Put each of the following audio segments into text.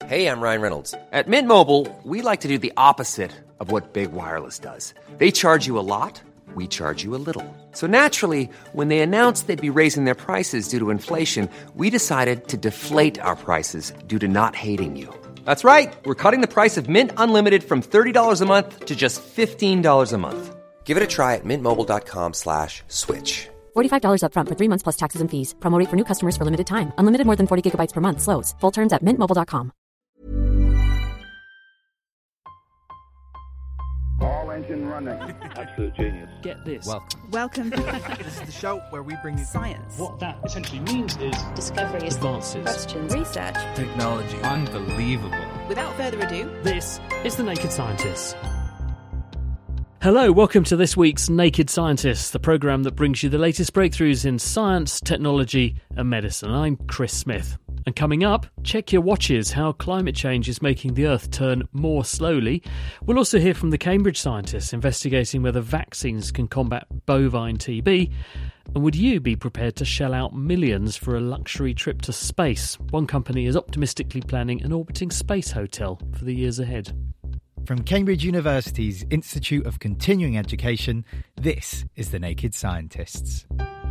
Hey, I'm Ryan Reynolds. At Mint Mobile, we like to do the opposite of what Big Wireless does. They charge you a lot, we charge you a little. So naturally, when they announced they'd be raising their prices due to inflation, we decided to deflate our prices due to not hating you. That's right. We're cutting the price of Mint Unlimited from $30 a month to just $15 a month. Give it a try at mintmobile.com/switch. $45 up front for 3 months plus taxes and fees. Promo rate for new customers for limited time. Unlimited more than 40 gigabytes per month. Slows full terms at mintmobile.com. All engine running. Absolute genius. Get this. Welcome. This is the show where we bring you Science. What that essentially means is discoveries, advances, Questions. Research. technology. Unbelievable. Without further ado, This is The Naked Scientists. Hello, welcome to this week's Naked Scientists, the programme that brings you the latest breakthroughs in science, technology and medicine. I'm Chris Smith. And coming up, check your watches, how climate change is making the Earth turn more slowly. We'll also hear from the Cambridge scientists investigating whether vaccines can combat bovine TB. And would you be prepared to shell out millions for a luxury trip to space? One company is optimistically planning an orbiting space hotel for the years ahead. From Cambridge University's Institute of Continuing Education, this is The Naked Scientists.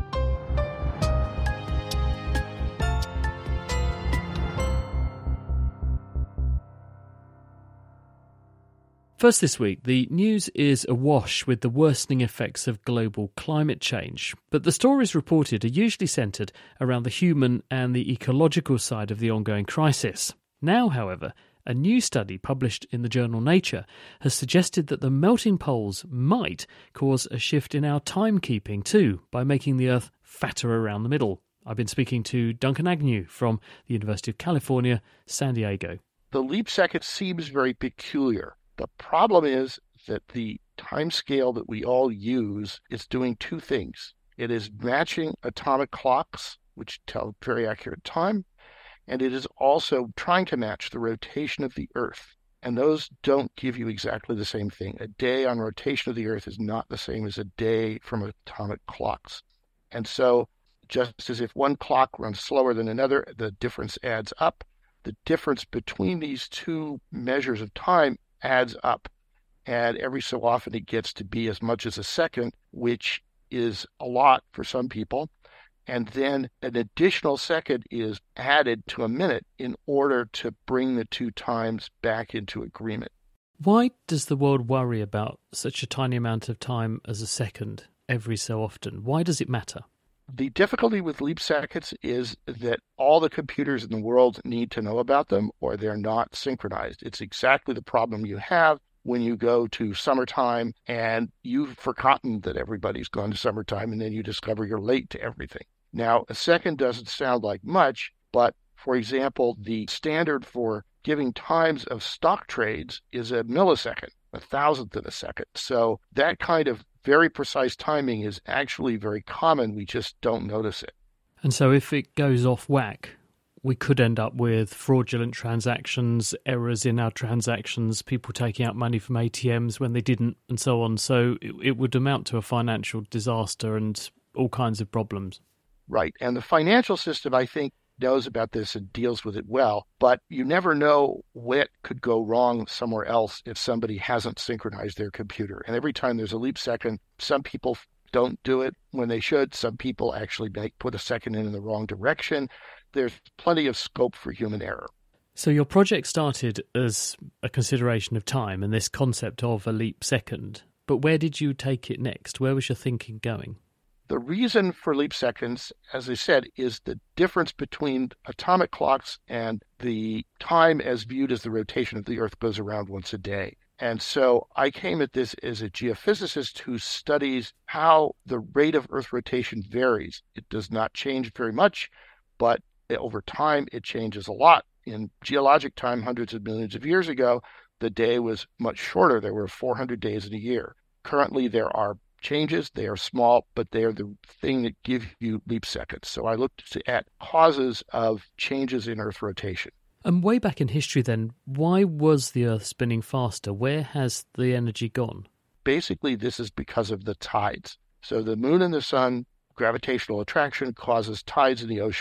First this week, the news is awash with the worsening effects of global climate change. But the stories reported are usually centred around the human and the ecological side of the ongoing crisis. Now, however, a new study published in the journal Nature has suggested that the melting poles might cause a shift in our timekeeping too, by making the Earth fatter around the middle. I've been speaking to Duncan Agnew from the University of California, San Diego. The leap second seems very peculiar. The problem is that the time scale that we all use is doing two things. It is matching atomic clocks, which tell very accurate time, and it is also trying to match the rotation of the Earth. And those don't give you exactly the same thing. A day on rotation of the Earth is not the same as a day from atomic clocks. And so just as if one clock runs slower than another, the difference adds up. The difference between these two measures of time adds up. And every so often it gets to be as much as a second, which is a lot for some people. And then an additional second is added to a minute in order to bring the two times back into agreement. Why does the world worry about such a tiny amount of time as a second every so often? Why does it matter? The difficulty with leap seconds is that all the computers in the world need to know about them or they're not synchronized. It's exactly the problem you have when you go to summertime and you've forgotten that everybody's gone to summertime and then you discover you're late to everything. Now, a second doesn't sound like much, but for example, the standard for giving times of stock trades is a millisecond, a thousandth of a second. So that kind of very precise timing is actually very common. We just don't notice it. And so if it goes off whack, we could end up with fraudulent transactions, errors in our transactions, people taking out money from ATMs when they didn't, and so on. So it would amount to a financial disaster and all kinds of problems. Right. And the financial system, I think, knows about this and deals with it well, but you never know what could go wrong somewhere else if somebody hasn't synchronized their computer. And every time there's a leap second, some people don't do it when they should. Some people actually put a second in the wrong direction. There's plenty of scope for human error. So your project started as a consideration of time and this concept of a leap second, but where did you take it next? Where was your thinking going? The reason for leap seconds, as I said, is the difference between atomic clocks and the time as viewed as the rotation of the Earth goes around once a day. And so I came at this as a geophysicist who studies how the rate of Earth rotation varies. It does not change very much, but over time it changes a lot. In geologic time, hundreds of millions of years ago, the day was much shorter. There were 400 days in a year. Currently, there are changes. They are small, but they are the thing that give you leap seconds. So I looked at causes of changes in Earth rotation. And way back in history then, why was the Earth spinning faster? Where has the energy gone? Basically, this is because of the tides. So the moon and the sun, gravitational attraction causes tides in the ocean.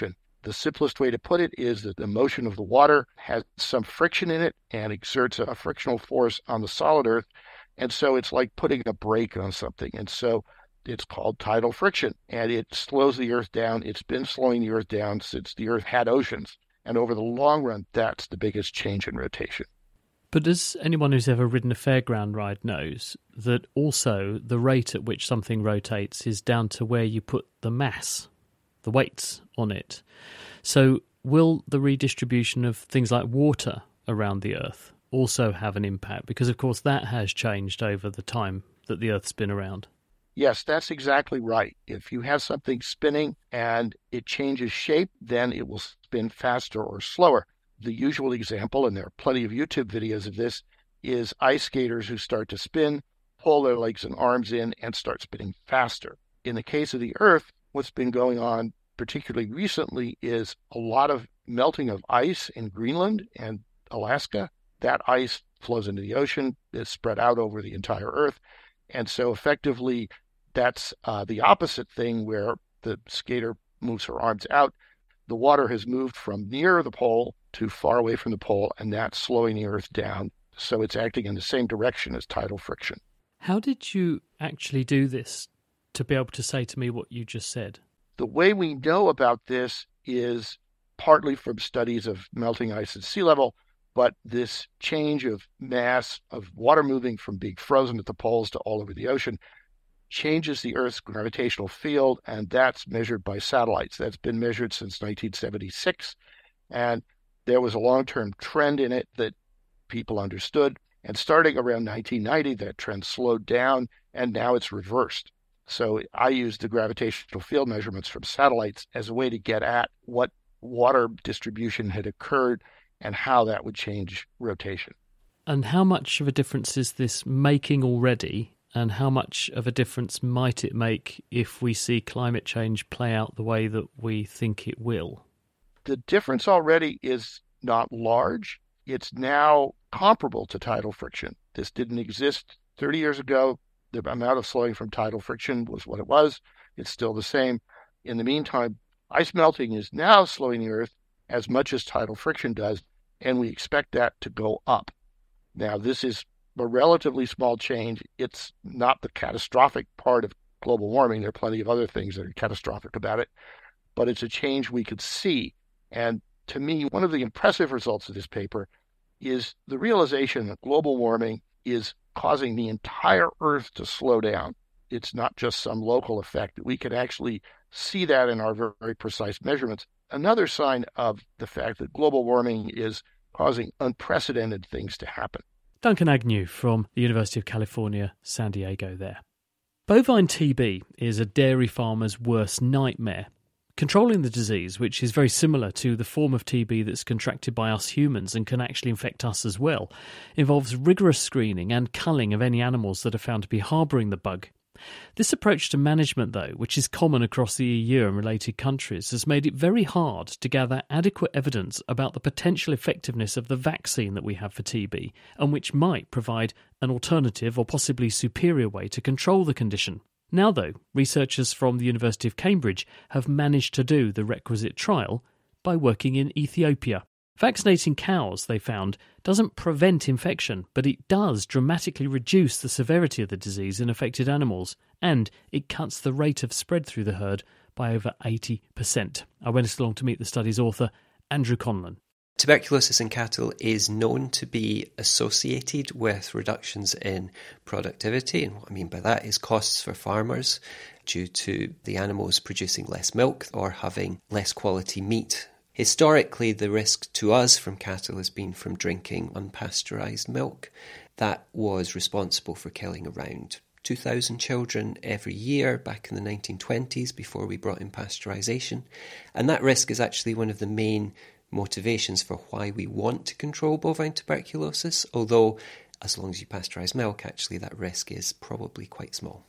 The simplest way to put it is that the motion of the water has some friction in it and exerts a frictional force on the solid Earth. And so it's like putting a brake on something. And so it's called tidal friction, and it slows the Earth down. It's been slowing the Earth down since the Earth had oceans. And over the long run, that's the biggest change in rotation. But as anyone who's ever ridden a fairground ride knows, that also the rate at which something rotates is down to where you put the mass, the weights on it. So will the redistribution of things like water around the Earth also have an impact? Because, of course, that has changed over the time that the Earth's been around. Yes, that's exactly right. If you have something spinning and it changes shape, then it will spin faster or slower. The usual example, and there are plenty of YouTube videos of this, is ice skaters who start to spin, pull their legs and arms in, and start spinning faster. In the case of the Earth, what's been going on particularly recently is a lot of melting of ice in Greenland and Alaska. That ice flows into the ocean, is spread out over the entire Earth. And so effectively, that's the opposite thing where the skater moves her arms out. The water has moved from near the pole to far away from the pole, and that's slowing the Earth down. So it's acting in the same direction as tidal friction. How did you actually do this to be able to say to me what you just said? The way we know about this is partly from studies of melting ice at sea level, but this change of mass of water moving from being frozen at the poles to all over the ocean changes the Earth's gravitational field, and that's measured by satellites. That's been measured since 1976, and there was a long-term trend in it that people understood, and starting around 1990, that trend slowed down, and now it's reversed. So I used the gravitational field measurements from satellites as a way to get at what water distribution had occurred and how that would change rotation. And how much of a difference is this making already? And how much of a difference might it make if we see climate change play out the way that we think it will? The difference already is not large. It's now comparable to tidal friction. This didn't exist 30 years ago. The amount of slowing from tidal friction was what it was. It's still the same. In the meantime, ice melting is now slowing the Earth as much as tidal friction does, and we expect that to go up. Now, this is a relatively small change. It's not the catastrophic part of global warming. There are plenty of other things that are catastrophic about it, but it's a change we could see. And to me, one of the impressive results of this paper is the realization that global warming is causing the entire Earth to slow down. It's not just some local effect. We can actually see that in our very precise measurements. Another sign of the fact that global warming is causing unprecedented things to happen. Duncan Agnew from the University of California, San Diego there. Bovine TB is a dairy farmer's worst nightmare. Controlling the disease, which is very similar to the form of TB that's contracted by us humans and can actually infect us as well, involves rigorous screening and culling of any animals that are found to be harbouring the bug. This approach to management, though, which is common across the EU and related countries, has made it very hard to gather adequate evidence about the potential effectiveness of the vaccine that we have for TB, and which might provide an alternative or possibly superior way to control the condition. Now, though, researchers from the University of Cambridge have managed to do the requisite trial by working in Ethiopia. Vaccinating cows, they found, doesn't prevent infection, but it does dramatically reduce the severity of the disease in affected animals, and it cuts the rate of spread through the herd by over 80%. I went along to meet the study's author, Andrew Conlon. Tuberculosis in cattle is known to be associated with reductions in productivity, and what I mean by that is costs for farmers due to the animals producing less milk or having less quality meat. Historically, the risk to us from cattle has been from drinking unpasteurised milk. That was responsible for killing around 2,000 children every year back in the 1920s before we brought in pasteurisation. And that risk is actually one of the main motivations for why we want to control bovine tuberculosis, although as long as you pasteurise milk, actually that risk is probably quite small.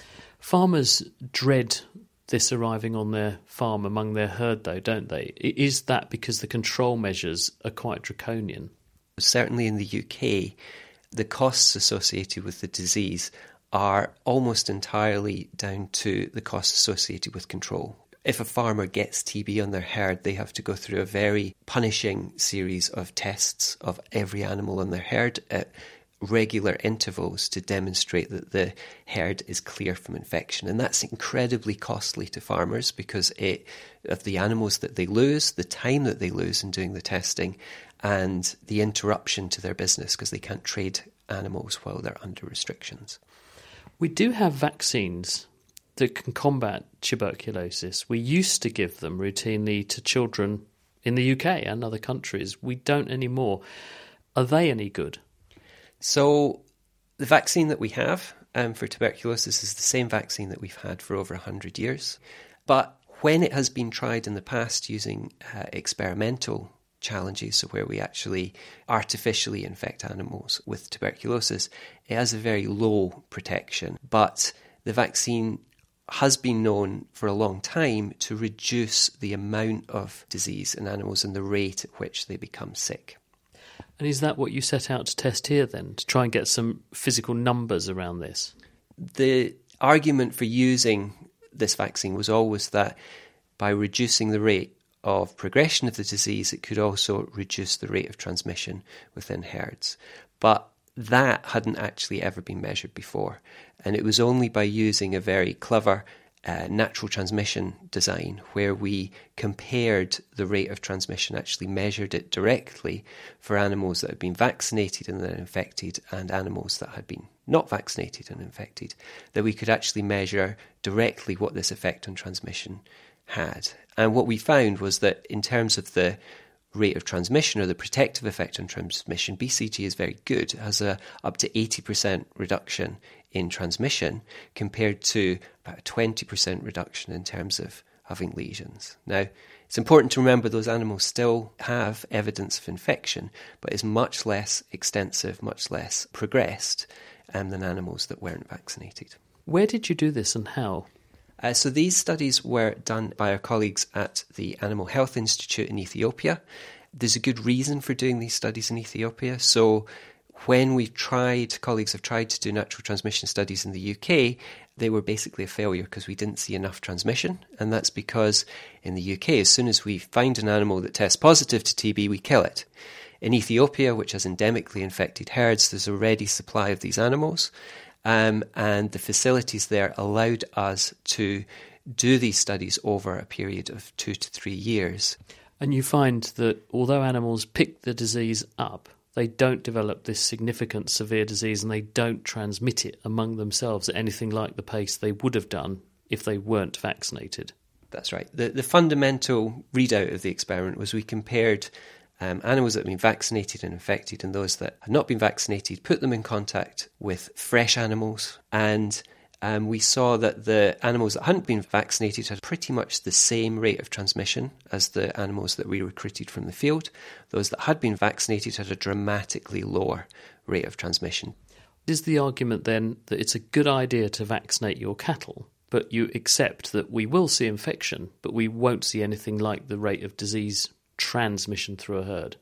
Farmers dread this arriving on their farm among their herd, though, don't they? Is that because the control measures are quite draconian? Certainly in the UK, the costs associated with the disease are almost entirely down to the costs associated with control. if a farmer gets TB on their herd, they have to go through a very punishing series of tests of every animal on their herd at regular intervals to demonstrate that the herd is clear from infection. And that's incredibly costly to farmers because of the animals that they lose, the time that they lose in doing the testing, and the interruption to their business because they can't trade animals while they're under restrictions. We do have vaccines that can combat tuberculosis. We used to give them routinely to children in the UK and other countries. We don't anymore. Are they any good? So the vaccine that we have for tuberculosis is the same vaccine that we've had for over 100 years. But when it has been tried in the past using experimental challenges, so where we actually artificially infect animals with tuberculosis, it has a very low protection. But the vaccine has been known for a long time to reduce the amount of disease in animals and the rate at which they become sick. And is that what you set out to test here then, to try and get some physical numbers around this? The argument for using this vaccine was always that by reducing the rate of progression of the disease, it could also reduce the rate of transmission within herds. But that hadn't actually ever been measured before. And it was only by using a very clever natural transmission design where we compared the rate of transmission, actually measured it directly for animals that had been vaccinated and then infected and animals that had been not vaccinated and infected, that we could actually measure directly what this effect on transmission had. And what we found was that in terms of the rate of transmission or the protective effect on transmission, BCG is very good. It has a up to 80% reduction in transmission compared to about a 20% reduction in terms of having lesions. Now, it's important to remember those animals still have evidence of infection, but it's much less extensive, much less progressed than animals that weren't vaccinated. Where did you do this and how? So these studies were done by our colleagues at the Animal Health Institute in Ethiopia. There's a good reason for doing these studies in Ethiopia. So when colleagues have tried to do natural transmission studies in the UK, they were basically a failure because we didn't see enough transmission. And that's because in the UK, as soon as we find an animal that tests positive to TB, we kill it. In Ethiopia, which has endemically infected herds, there's a ready supply of these animals. And the facilities there allowed us to do these studies over a period of 2 to 3 years. And you find that although animals pick the disease up, they don't develop this significant severe disease and they don't transmit it among themselves at anything like the pace they would have done if they weren't vaccinated. That's right. The fundamental readout of the experiment was we compared animals that had been vaccinated and infected and those that had not been vaccinated, put them in contact with fresh animals, and we saw that the animals that hadn't been vaccinated had pretty much the same rate of transmission as the animals that we recruited from the field. Those that had been vaccinated had a dramatically lower rate of transmission. Is the argument then that it's a good idea to vaccinate your cattle, but you accept that we will see infection, but we won't see anything like the rate of disease transmission through a herd?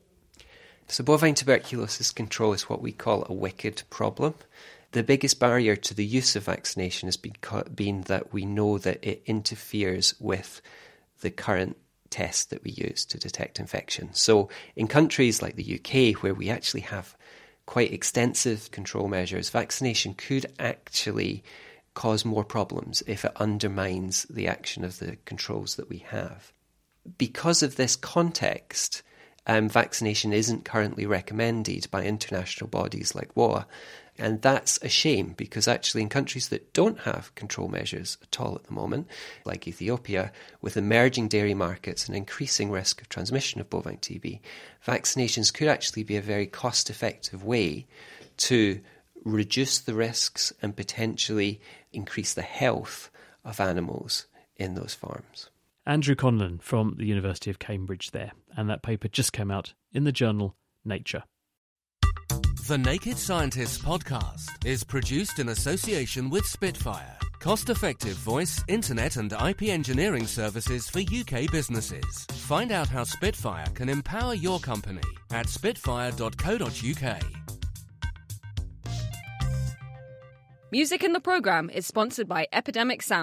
So bovine tuberculosis control is what we call a wicked problem. The biggest barrier to the use of vaccination has been that we know that it interferes with the current test that we use to detect infection. So in countries like the UK, where we actually have quite extensive control measures, vaccination could actually cause more problems if it undermines the action of the controls that we have. Because of this context, vaccination isn't currently recommended by international bodies like WOA, and that's a shame because actually in countries that don't have control measures at all at the moment, like Ethiopia, with emerging dairy markets and increasing risk of transmission of bovine TB, vaccinations could actually be a very cost-effective way to reduce the risks and potentially increase the health of animals in those farms. Andrew Conlon from the University of Cambridge there, and that paper just came out in the journal Nature. The Naked Scientists podcast is produced in association with Spitfire, cost-effective voice, internet and IP engineering services for UK businesses. Find out how Spitfire can empower your company at spitfire.co.uk. Music in the programme is sponsored by Epidemic Sound,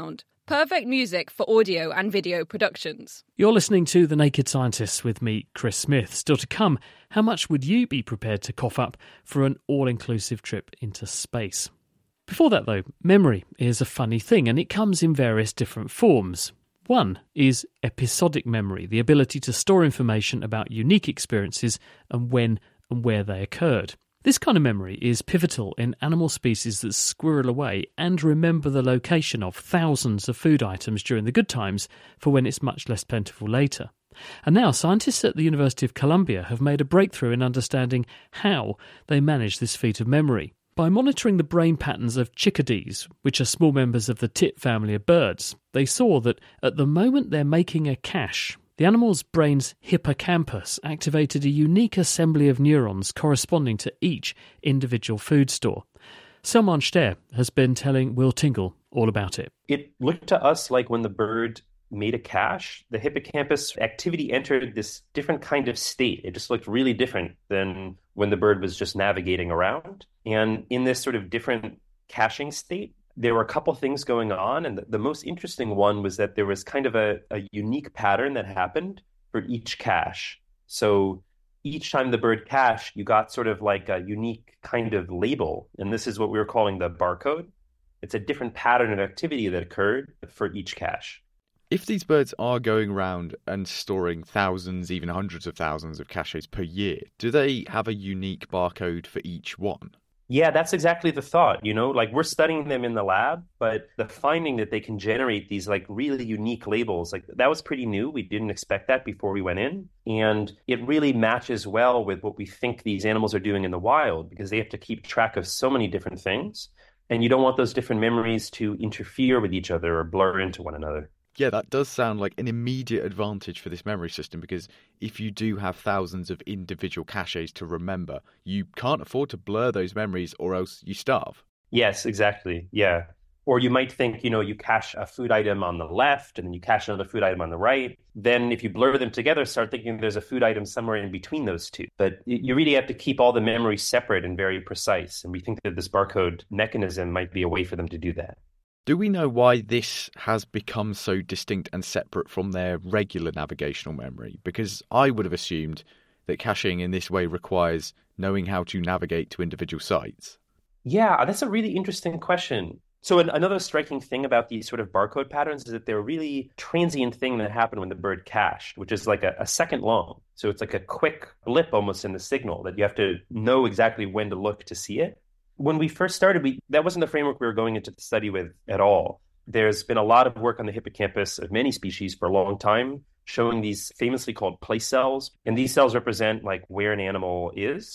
Perfect music for audio and video productions. You're listening to The Naked Scientists with me, Chris Smith. Still to come, how much would you be prepared to cough up for an all-inclusive trip into space? Before that, though, memory is a funny thing, and it comes in various different forms. One is episodic memory, the ability to store information about unique experiences and when and where they occurred. This kind of memory is pivotal in animal species that squirrel away and remember the location of thousands of food items during the good times for when it's much less plentiful later. And now scientists at the University of Columbia have made a breakthrough in understanding how they manage this feat of memory. By monitoring the brain patterns of chickadees, which are small members of the tit family of birds, they saw that at the moment they're making a cache, the animal's brain's hippocampus activated a unique assembly of neurons corresponding to each individual food store. Salman Shter has been telling Will Tingle all about it. It looked to us like when the bird made a cache, the hippocampus activity entered this different kind of state. It just looked really different than when the bird was just navigating around. And in this sort of different caching state, there were a couple things going on, and the most interesting one was that there was kind of a unique pattern that happened for each cache. So each time the bird cached, you got sort of like a unique kind of label, and this is what we were calling the barcode. It's a different pattern of activity that occurred for each cache. If these birds are going around and storing thousands, even hundreds of thousands of caches per year, do they have a unique barcode for each one? Yeah, that's exactly the thought, like we're studying them in the lab, but the finding that they can generate these like really unique labels, like that was pretty new. We didn't expect that before we went in. And it really matches well with what we think these animals are doing in the wild, because they have to keep track of so many different things. And you don't want those different memories to interfere with each other or blur into one another. Yeah, that does sound like an immediate advantage for this memory system, because if you do have thousands of individual caches to remember, you can't afford to blur those memories or else you starve. Yes, exactly. Yeah. Or you might think, you cache a food item on the left and then you cache another food item on the right. Then if you blur them together, start thinking there's a food item somewhere in between those two. But you really have to keep all the memories separate and very precise. And we think that this barcode mechanism might be a way for them to do that. Do we know why this has become so distinct and separate from their regular navigational memory? Because I would have assumed that caching in this way requires knowing how to navigate to individual sites. Yeah, that's a really interesting question. So another striking thing about these sort of barcode patterns is that they're a really transient thing that happened when the bird cached, which is like a second long. So it's like a quick blip almost in the signal that you have to know exactly when to look to see it. When we first started, that wasn't the framework we were going into the study with at all. There's been a lot of work on the hippocampus of many species for a long time, showing these famously called place cells. And these cells represent like where an animal is.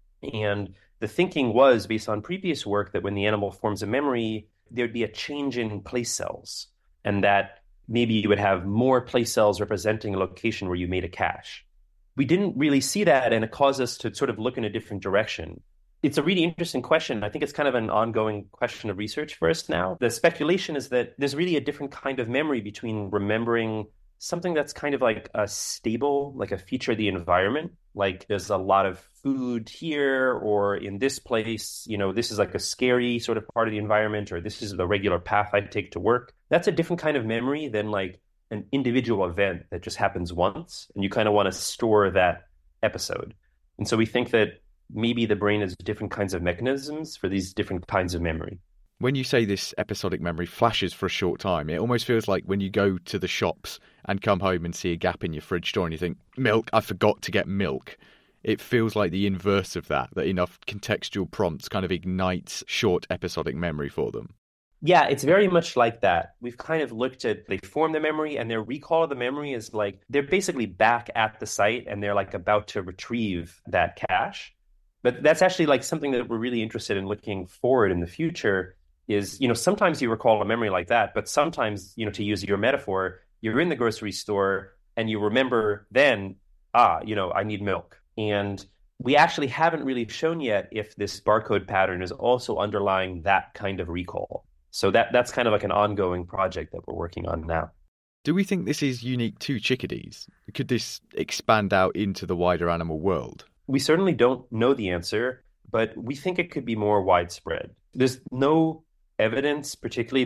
And the thinking was, based on previous work, that when the animal forms a memory, there'd be a change in place cells, and that maybe you would have more place cells representing a location where you made a cache. We didn't really see that, and it caused us to sort of look in a different direction. It's a really interesting question. I think it's kind of an ongoing question of research for us now. The speculation is that there's really a different kind of memory between remembering something that's kind of like a stable, like a feature of the environment, like there's a lot of food here, or in this place, this is like a scary sort of part of the environment, or this is the regular path I take to work. That's a different kind of memory than like an individual event that just happens once, and you kind of want to store that episode. And so we think that maybe the brain has different kinds of mechanisms for these different kinds of memory. When you say this episodic memory flashes for a short time, it almost feels like when you go to the shops and come home and see a gap in your fridge door and you think, milk, I forgot to get milk. It feels like the inverse of that enough contextual prompts kind of ignites short episodic memory for them. Yeah, it's very much like that. We've kind of looked at, they form the memory and their recall of the memory is like, they're basically back at the site and they're like about to retrieve that cache. But that's actually like something that we're really interested in looking forward in the future is, sometimes you recall a memory like that, but sometimes, to use your metaphor, you're in the grocery store and you remember then, I need milk. And we actually haven't really shown yet if this barcode pattern is also underlying that kind of recall. So that's kind of like an ongoing project that we're working on now. Do we think this is unique to chickadees? Could this expand out into the wider animal world? We certainly don't know the answer, but we think it could be more widespread. There's no evidence, particularly that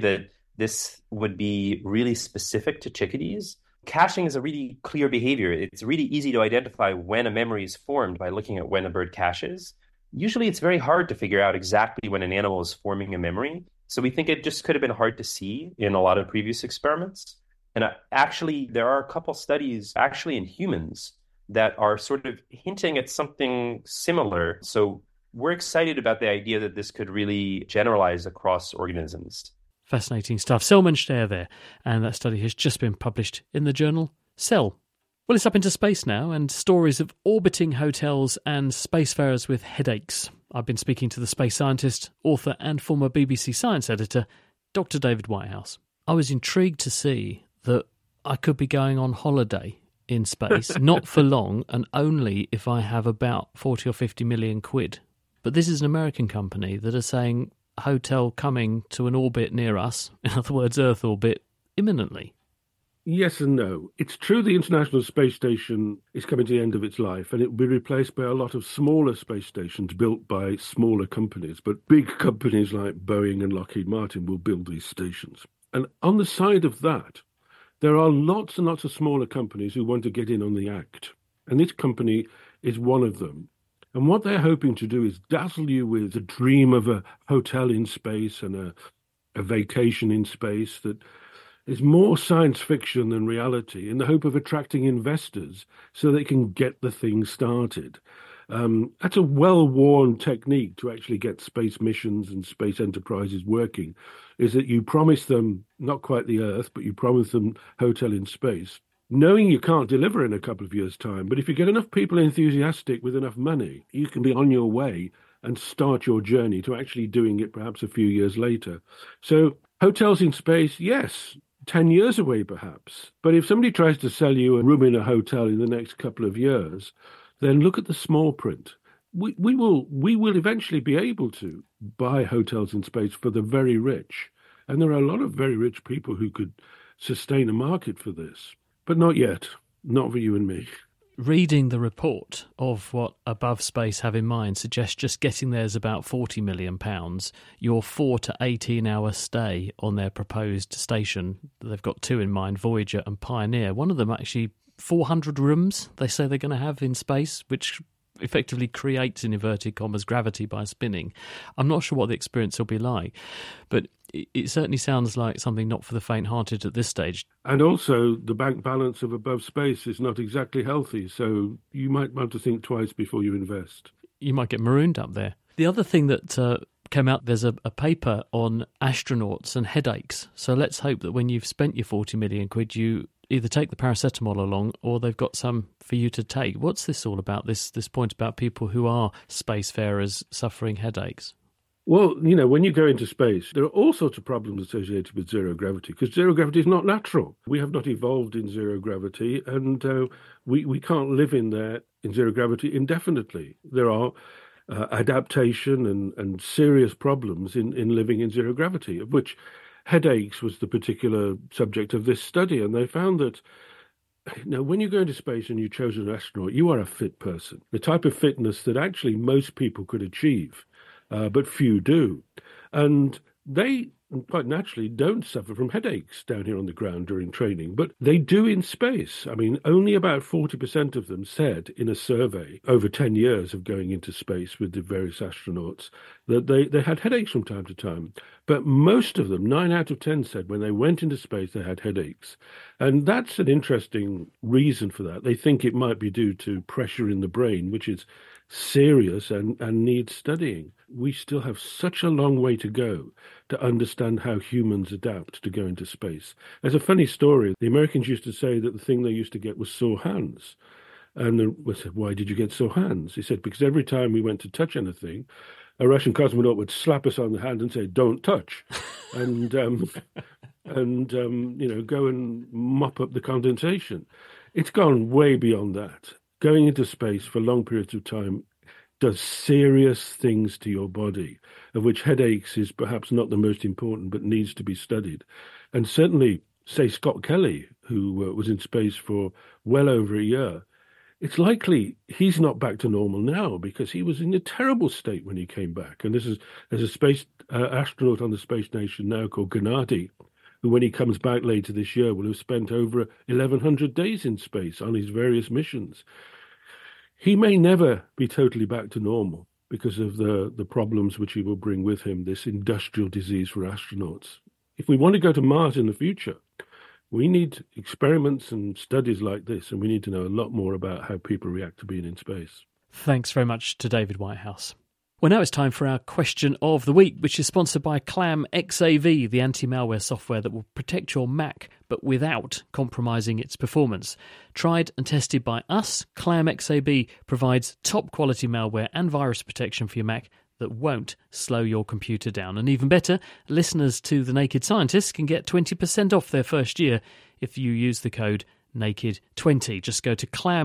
this would be really specific to chickadees. Caching is a really clear behavior. It's really easy to identify when a memory is formed by looking at when a bird caches. Usually it's very hard to figure out exactly when an animal is forming a memory. So we think it just could have been hard to see in a lot of previous experiments. And actually, there are a couple studies actually in humans that are sort of hinting at something similar. So we're excited about the idea that this could really generalize across organisms. Fascinating stuff. Selman Scher there, and that study has just been published in the journal Cell. Well, it's up into space now, and stories of orbiting hotels and spacefarers with headaches. I've been speaking to the space scientist, author and former BBC Science editor, Dr. David Whitehouse. I was intrigued to see that I could be going on holiday in space, not for long, and only if I have about 40 or 50 million quid. But this is an American company that are saying hotel coming to an orbit near us, in other words, Earth orbit, imminently. Yes and no. It's true the International Space Station is coming to the end of its life, and it will be replaced by a lot of smaller space stations built by smaller companies. But big companies like Boeing and Lockheed Martin will build these stations. And on the side of that, there are lots and lots of smaller companies who want to get in on the act. And this company is one of them. And what they're hoping to do is dazzle you with the dream of a hotel in space and a vacation in space that is more science fiction than reality, in the hope of attracting investors so they can get the thing started. That's a well-worn technique to actually get space missions and space enterprises working, is that you promise them, not quite the Earth, but you promise them hotel in space, knowing you can't deliver in a couple of years' time. But if you get enough people enthusiastic with enough money, you can be on your way and start your journey to actually doing it perhaps a few years later. So hotels in space, yes, 10 years away perhaps. But if somebody tries to sell you a room in a hotel in the next couple of years, then look at the small print. We will eventually be able to buy hotels in space for the very rich. And there are a lot of very rich people who could sustain a market for this. But not yet. Not for you and me. Reading the report of what Above Space have in mind suggests just getting there is about £40 million. Your 4 to 18 hour stay on their proposed station, they've got two in mind, Voyager and Pioneer. One of them actually 400 rooms they say they're going to have in space, which effectively creates, in inverted commas, gravity by spinning. I'm not sure what the experience will be like, but it certainly sounds like something not for the faint-hearted at this stage. And also, the bank balance of Above Space is not exactly healthy, so you might want to think twice before you invest. You might get marooned up there. The other thing that came out, there's a paper on astronauts and headaches. So let's hope that when you've spent your 40 million quid, you either take the paracetamol along or they've got some for you to take. What's this all about, this point about people who are spacefarers suffering headaches? Well, you know, when you go into space, there are all sorts of problems associated with zero gravity, because zero gravity is not natural. We have not evolved in zero gravity, and we can't live in there in zero gravity indefinitely. There are adaptation and serious problems in living in zero gravity, of which headaches was the particular subject of this study. And they found that, now, when you go into space and you chose an astronaut, you are a fit person, the type of fitness that actually most people could achieve. But few do. And they, quite naturally, don't suffer from headaches down here on the ground during training, but they do in space. I mean, only about 40% of them said in a survey over 10 years of going into space with the various astronauts that they had headaches from time to time. But most of them, 9 out of 10, said when they went into space they had headaches. And that's an interesting reason for that. They think it might be due to pressure in the brain, which is serious and needs studying. We still have such a long way to go to understand how humans adapt to go into space. There's a funny story. The Americans used to say that the thing they used to get was sore hands. And we said, why did you get sore hands? He said, because every time we went to touch anything, a Russian cosmonaut would slap us on the hand and say, don't touch. And, you know, go and mop up the condensation. It's gone way beyond that. Going into space for long periods of time does serious things to your body, of which headaches is perhaps not the most important, but needs to be studied. And certainly, say, Scott Kelly, who was in space for well over a year, it's likely he's not back to normal now because he was in a terrible state when he came back. And there's a space astronaut on the Space Station now called Gennady, who, when he comes back later this year, will have spent over 1,100 days in space on his various missions. He may never be totally back to normal because of the problems which he will bring with him, this industrial disease for astronauts. If we want to go to Mars in the future, we need experiments and studies like this, and we need to know a lot more about how people react to being in space. Thanks very much to David Whitehouse. Well, now it's time for our question of the week, which is sponsored by Clam XAV, the anti-malware software that will protect your Mac, but without compromising its performance. Tried and tested by us, Clam XAV provides top-quality malware and virus protection for your Mac that won't slow your computer down. And even better, listeners to The Naked Scientist can get 20% off their first year if you use the code NAKED20. Just go to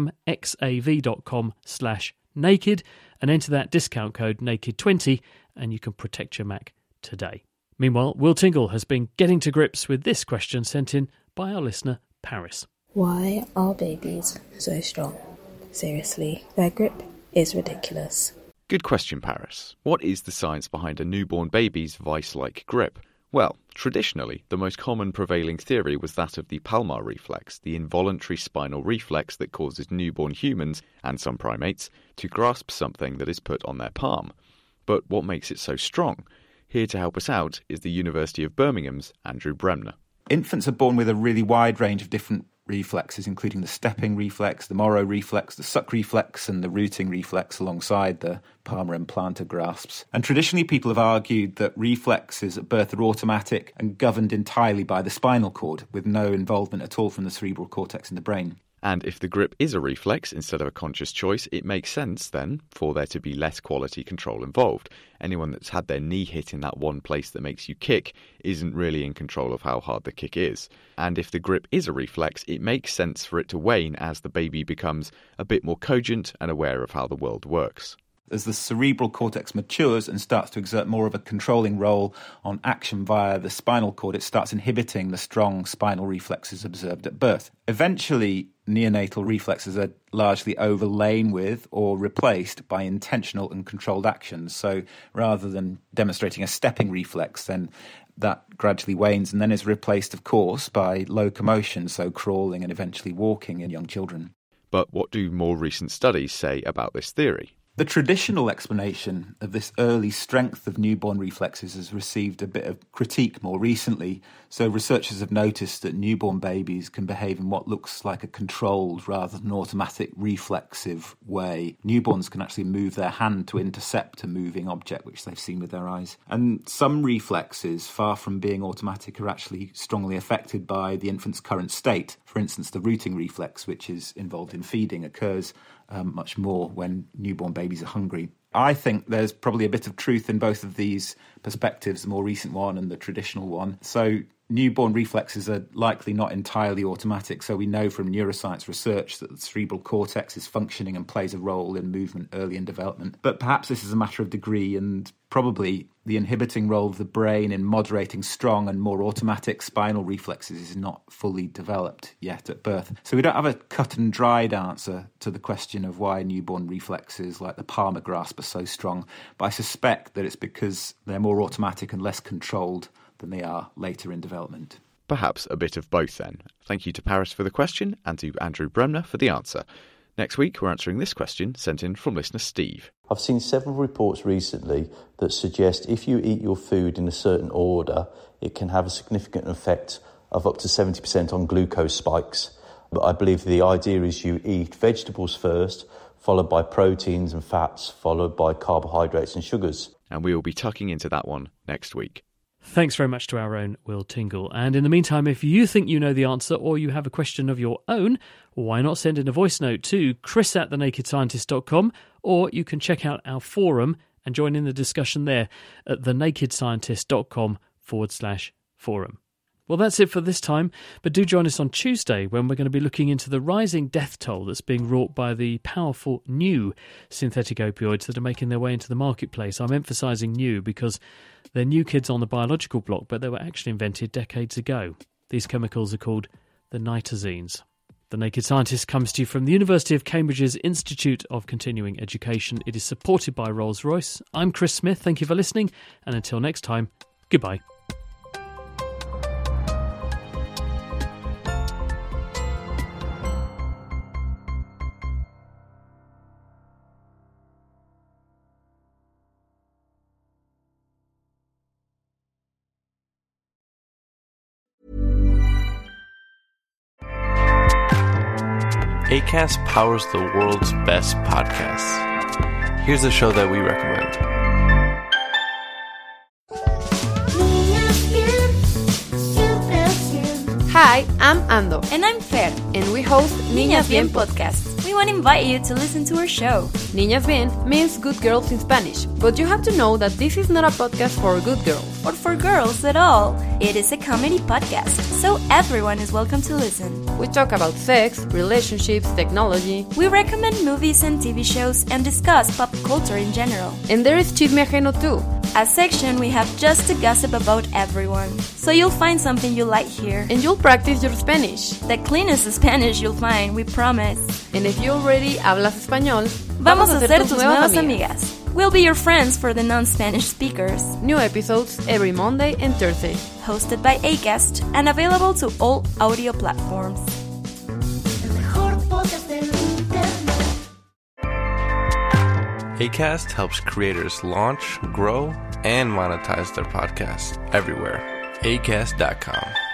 clamxav.com/naked and enter that discount code NAKED20 and you can protect your Mac today. Meanwhile, Will Tingle has been getting to grips with this question sent in by our listener, Paris. Why are babies so strong? Seriously, their grip is ridiculous. Good question, Paris. What is the science behind a newborn baby's vice-like grip? Well, traditionally, the most common prevailing theory was that of the palmar reflex, the involuntary spinal reflex that causes newborn humans, and some primates, to grasp something that is put on their palm. But what makes it so strong? Here to help us out is the University of Birmingham's Andrew Bremner. Infants are born with a really wide range of different reflexes, including the stepping reflex, the Moro reflex, the suck reflex, and the rooting reflex alongside the palmar and plantar grasps. And traditionally, people have argued that reflexes at birth are automatic and governed entirely by the spinal cord, with no involvement at all from the cerebral cortex in the brain. And if the grip is a reflex instead of a conscious choice, it makes sense, then, for there to be less quality control involved. Anyone that's had their knee hit in that one place that makes you kick isn't really in control of how hard the kick is. And if the grip is a reflex, it makes sense for it to wane as the baby becomes a bit more cogent and aware of how the world works. As the cerebral cortex matures and starts to exert more of a controlling role on action via the spinal cord, it starts inhibiting the strong spinal reflexes observed at birth. Eventually, neonatal reflexes are largely overlain with or replaced by intentional and controlled actions. So rather than demonstrating a stepping reflex, then that gradually wanes and then is replaced, of course, by locomotion, so crawling and eventually walking in young children. But what do more recent studies say about this theory? The traditional explanation of this early strength of newborn reflexes has received a bit of critique more recently. So researchers have noticed that newborn babies can behave in what looks like a controlled rather than automatic reflexive way. Newborns can actually move their hand to intercept a moving object, which they've seen with their eyes. And some reflexes, far from being automatic, are actually strongly affected by the infant's current state. For instance, the rooting reflex, which is involved in feeding, occurs much more when newborn babies are hungry. I think there's probably a bit of truth in both of these perspectives, the more recent one and the traditional one. So newborn reflexes are likely not entirely automatic. So we know from neuroscience research that the cerebral cortex is functioning and plays a role in movement early in development. But perhaps this is a matter of degree, and probably the inhibiting role of the brain in moderating strong and more automatic spinal reflexes is not fully developed yet at birth. So we don't have a cut and dried answer to the question of why newborn reflexes like the palmar grasp are so strong, but I suspect that it's because they're more automatic and less controlled than they are later in development. Perhaps a bit of both then. Thank you to Paris for the question and to Andrew Bremner for the answer. Next week, we're answering this question sent in from listener Steve. I've seen several reports recently that suggest if you eat your food in a certain order, it can have a significant effect of up to 70% on glucose spikes. But I believe the idea is you eat vegetables first, followed by proteins and fats, followed by carbohydrates and sugars. And we will be tucking into that one next week. Thanks very much to our own Will Tingle. And in the meantime, if you think you know the answer or you have a question of your own, why not send in a voice note to chris@thenakedscientist.com, or you can check out our forum and join in the discussion there at thenakedscientist.com/forum. Well, that's it for this time, but do join us on Tuesday when we're going to be looking into the rising death toll that's being wrought by the powerful new synthetic opioids that are making their way into the marketplace. I'm emphasising new because they're new kids on the biological block, but they were actually invented decades ago. These chemicals are called the nitazines. The Naked Scientist comes to you from the University of Cambridge's Institute of Continuing Education. It is supported by Rolls-Royce. I'm Chris Smith. Thank you for listening, and until next time, goodbye. Acast powers the world's best podcasts. Here's a show that we recommend. Hi, I'm Ando. And I'm Fer. And we host Niñas Bien podcast. We want to invite you to listen to our show. Niñas Bien means good girls in Spanish, but you have to know that this is not a podcast for good girls. Or for girls at all. It is a comedy podcast, so everyone is welcome to listen. We talk about sex, relationships, technology. We recommend movies and TV shows and discuss pop culture in general. And there is Chisme Ajeno too. A section we have just to gossip about everyone. So you'll find something you like here. And you'll practice your Spanish. The cleanest Spanish you'll find, we promise. And if you already hablas español, vamos a ser tus nuevas amigas. We'll be your friends for the non-Spanish speakers. New episodes every Monday and Thursday. Hosted by Acast and available to all audio platforms. Acast helps creators launch, grow, and monetize their podcasts everywhere. Acast.com.